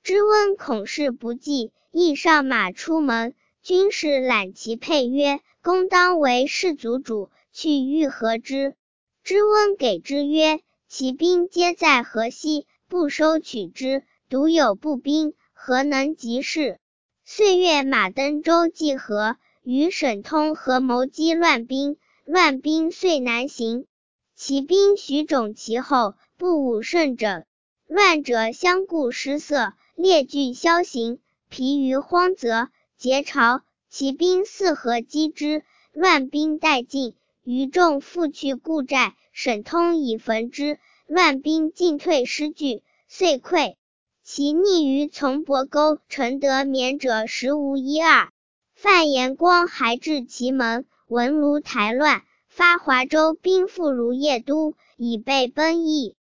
知温恐事不济，亦上马出门。军士览其佩曰：公当为士卒主，去欲何之？知温给之曰：其兵皆在河西，不收取之，独有步兵，何能及事？遂跃马登舟济河，与沈通合谋击乱兵，乱兵遂南行。其兵徐踵其后，不武胜整。乱者相顾失色，列聚消行，疲于荒泽，结巢。其兵四合击之，乱兵殆尽，余众复去故寨。沈通以焚之，乱兵进退失据，遂溃。其逆于从伯沟，承得免者实无一二。范延光还至其门，闻卢台乱，发华州兵赴如夜都，以备奔逸。